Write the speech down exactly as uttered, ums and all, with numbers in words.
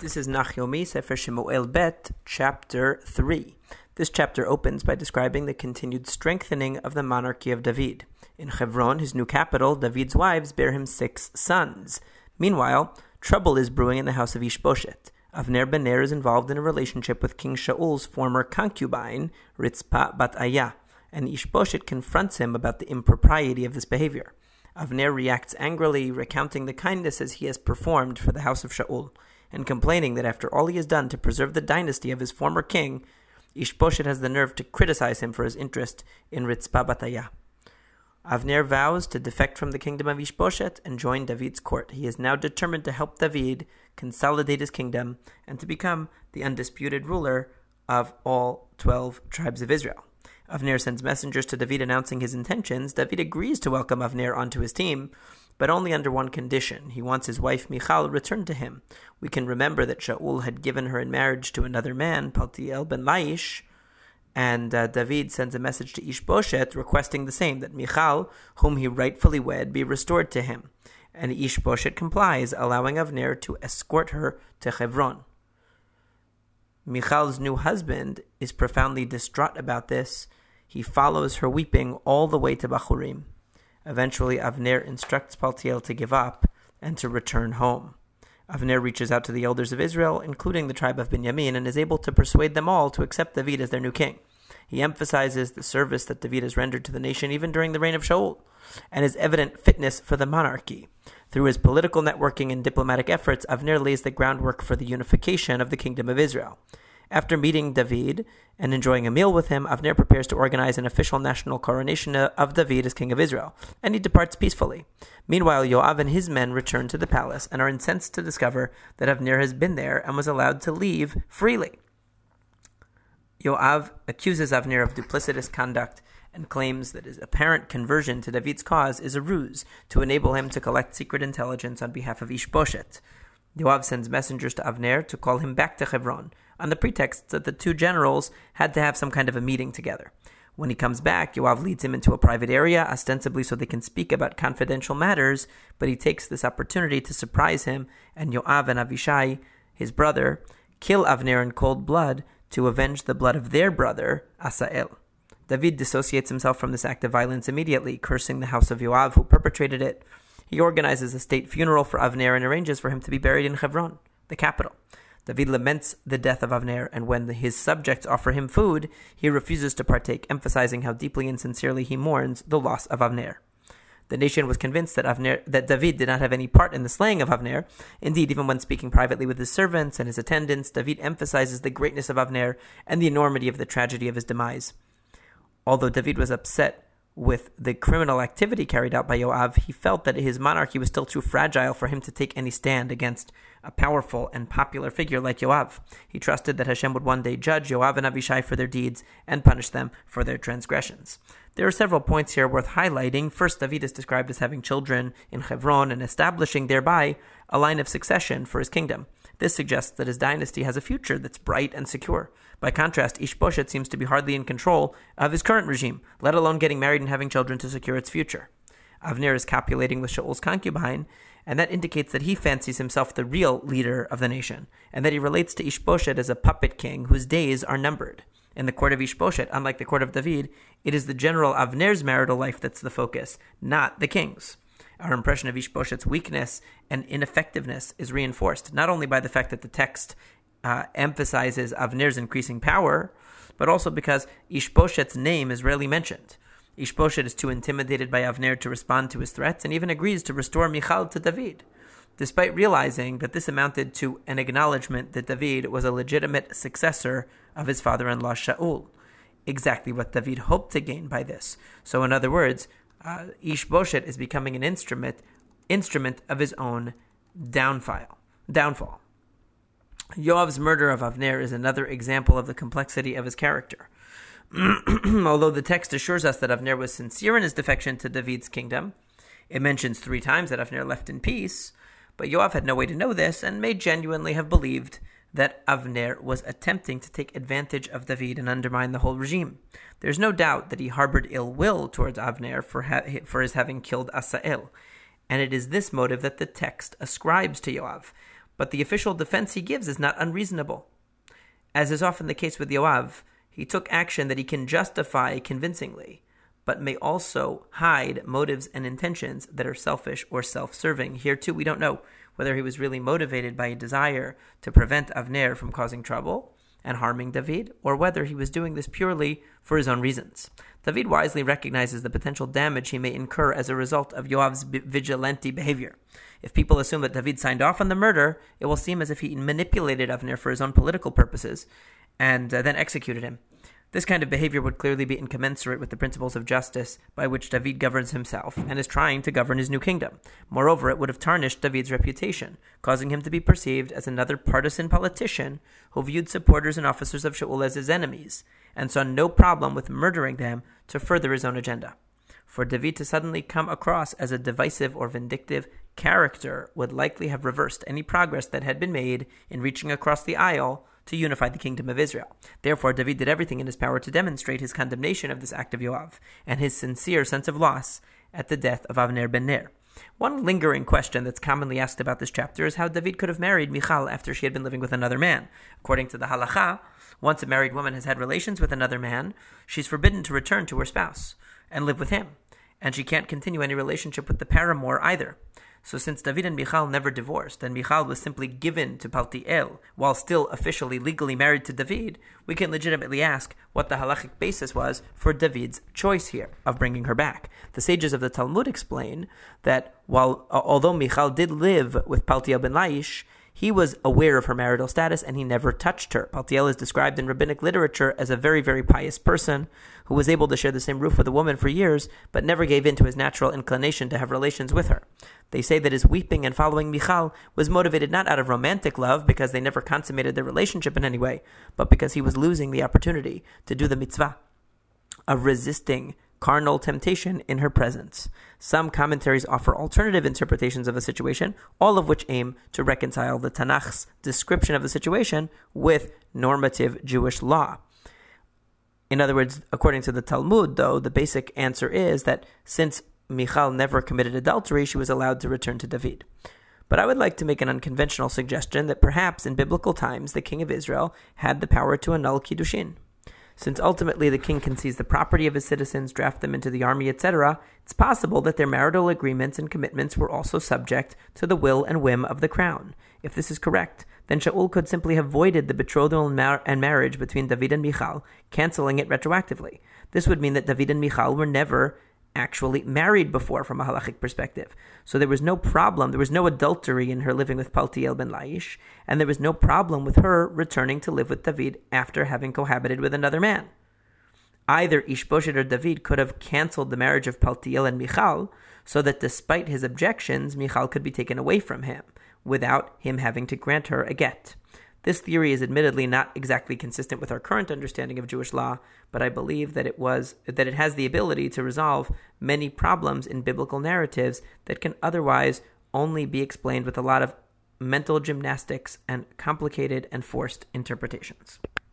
This is Nachomi, Sefer Shemuel Bet, chapter three. This chapter opens by describing the continued strengthening of the monarchy of David. In Hebron, his new capital, David's wives bear him six sons. Meanwhile, trouble is brewing in the house of Ishbosheth. Avner ben Ner is involved in a relationship with King Shaul's former concubine, Ritzpah bat Ayah, and Ishbosheth confronts him about the impropriety of this behavior. Avner reacts angrily, recounting the kindnesses he has performed for the house of Shaul, and complaining that after all he has done to preserve the dynasty of his former king, Ishbosheth has the nerve to criticize him for his interest in Ritzpah bat Ayah. Avner vows to defect from the kingdom of Ishbosheth and join David's court. He is now determined to help David consolidate his kingdom and to become the undisputed ruler of all twelve tribes of Israel. Avner sends messengers to David announcing his intentions. David agrees to welcome Avner onto his team, but only under one condition. He wants his wife Michal returned to him. We can remember that Shaul had given her in marriage to another man, Paltiel ben Laish, and uh, David sends a message to Ishbosheth requesting the same, that Michal, whom he rightfully wed, be restored to him. And Ishbosheth complies, allowing Avner to escort her to Hebron. Michal's new husband is profoundly distraught about this. He follows her weeping all the way to Bachurim. Eventually, Avner instructs Paltiel to give up and to return home. Avner reaches out to the elders of Israel, including the tribe of Benjamin, and is able to persuade them all to accept David as their new king. He emphasizes the service that David has rendered to the nation even during the reign of Shaul, and his evident fitness for the monarchy. Through his political networking and diplomatic efforts, Avner lays the groundwork for the unification of the kingdom of Israel. After meeting David and enjoying a meal with him, Avner prepares to organize an official national coronation of David as king of Israel, and he departs peacefully. Meanwhile, Yoav and his men return to the palace and are incensed to discover that Avner has been there and was allowed to leave freely. Yoav accuses Avner of duplicitous conduct and claims that his apparent conversion to David's cause is a ruse to enable him to collect secret intelligence on behalf of Ishbosheth. Yoav sends messengers to Avner to call him back to Hebron, on the pretext that the two generals had to have some kind of a meeting together. When he comes back, Yoav leads him into a private area, ostensibly so they can speak about confidential matters, but he takes this opportunity to surprise him, and Yoav and Avishai, his brother, kill Avner in cold blood to avenge the blood of their brother, Asael. David dissociates himself from this act of violence immediately, cursing the house of Yoav who perpetrated it. He organizes a state funeral for Avner and arranges for him to be buried in Hebron, the capital. David laments the death of Avner, and when his subjects offer him food, he refuses to partake, emphasizing how deeply and sincerely he mourns the loss of Avner. The nation was convinced that Avner, that David did not have any part in the slaying of Avner. Indeed, even when speaking privately with his servants and his attendants, David emphasizes the greatness of Avner and the enormity of the tragedy of his demise. Although David was upset with the criminal activity carried out by Yoav, he felt that his monarchy was still too fragile for him to take any stand against a powerful and popular figure like Yoav. He trusted that Hashem would one day judge Yoav and Avishai for their deeds and punish them for their transgressions. There are several points here worth highlighting. First, David is described as having children in Hebron and establishing thereby a line of succession for his kingdom. This suggests that his dynasty has a future that's bright and secure. By contrast, Ishbosheth seems to be hardly in control of his current regime, let alone getting married and having children to secure its future. Avner is copulating with Shaul's concubine, and that indicates that he fancies himself the real leader of the nation, and that he relates to Ishbosheth as a puppet king whose days are numbered. In the court of Ishbosheth, unlike the court of David, it is the general Avner's marital life that's the focus, not the king's. Our impression of Ishbosheth's weakness and ineffectiveness is reinforced, not only by the fact that the text uh, emphasizes Avner's increasing power, but also because Ishbosheth's name is rarely mentioned. Ishbosheth is too intimidated by Avner to respond to his threats and even agrees to restore Michal to David, despite realizing that this amounted to an acknowledgement that David was a legitimate successor of his father-in-law Shaul, exactly what David hoped to gain by this. So in other words, uh, Ishbosheth is becoming an instrument instrument of his own downfall. downfall. Yoav's murder of Avner is another example of the complexity of his character. Although the text assures us that Avner was sincere in his defection to David's kingdom, it mentions three times that Avner left in peace, but Yoav had no way to know this and may genuinely have believed that Avner was attempting to take advantage of David and undermine the whole regime. There's no doubt that he harbored ill will towards Avner for, ha- for his having killed Asael, and it is this motive that the text ascribes to Yoav. but the official defense he gives is not unreasonable. As is often the case with Yoav, he took action that he can justify convincingly, but may also hide motives and intentions that are selfish or self-serving. Here too, we don't know whether he was really motivated by a desire to prevent Avner from causing trouble and harming David, or whether he was doing this purely for his own reasons. David wisely recognizes the potential damage he may incur as a result of Yoav's vigilante behavior. If people assume that David signed off on the murder, it will seem as if he manipulated Avner for his own political purposes and uh, then executed him. This kind of behavior would clearly be incommensurate with the principles of justice by which David governs himself and is trying to govern his new kingdom. Moreover, it would have tarnished David's reputation, causing him to be perceived as another partisan politician who viewed supporters and officers of Shaul as his enemies, and saw no problem with murdering them to further his own agenda. For David to suddenly come across as a divisive or vindictive character would likely have reversed any progress that had been made in reaching across the aisle to unify the kingdom of Israel. Therefore, David did everything in his power to demonstrate his condemnation of this act of Yoav and his sincere sense of loss at the death of Avner ben Ner. One lingering question that's commonly asked about this chapter is how David could have married Michal after she had been living with another man. According to the halacha, once a married woman has had relations with another man, she's forbidden to return to her spouse and live with him, and she can't continue any relationship with the paramour either. So since David and Michal never divorced, and Michal was simply given to Paltiel while still officially legally married to David, we can legitimately ask what the halachic basis was for David's choice here of bringing her back. The sages of the Talmud explain that while uh, although Michal did live with Paltiel ben Laish, he was aware of her marital status and he never touched her. Paltiel is described in rabbinic literature as a very, very pious person who was able to share the same roof with a woman for years, but never gave in to his natural inclination to have relations with her. They say that his weeping and following Michal was motivated not out of romantic love, because they never consummated their relationship in any way, but because he was losing the opportunity to do the mitzvah of resisting carnal temptation in her presence. Some commentaries offer alternative interpretations of the situation, all of which aim to reconcile the Tanakh's description of the situation with normative Jewish law. In other words, according to the Talmud, though, the basic answer is that since Michal never committed adultery, she was allowed to return to David. But I would like to make an unconventional suggestion that perhaps in biblical times the king of Israel had the power to annul Kiddushin. Since ultimately the king can seize the property of his citizens, draft them into the army, et cetera, it's possible that their marital agreements and commitments were also subject to the will and whim of the crown. If this is correct, then Shaul could simply have voided the betrothal and, mar- and marriage between David and Michal, canceling it retroactively. This would mean that David and Michal were never actually married before from a halachic perspective. So there was no problem, there was no adultery in her living with Paltiel ben Laish, and there was no problem with her returning to live with David after having cohabited with another man. Either Ishbosheth or David could have cancelled the marriage of Paltiel and Michal, so that despite his objections, Michal could be taken away from him, without him having to grant her a get. This theory is admittedly not exactly consistent with our current understanding of Jewish law, but I believe that it was that it has the ability to resolve many problems in biblical narratives that can otherwise only be explained with a lot of mental gymnastics and complicated and forced interpretations.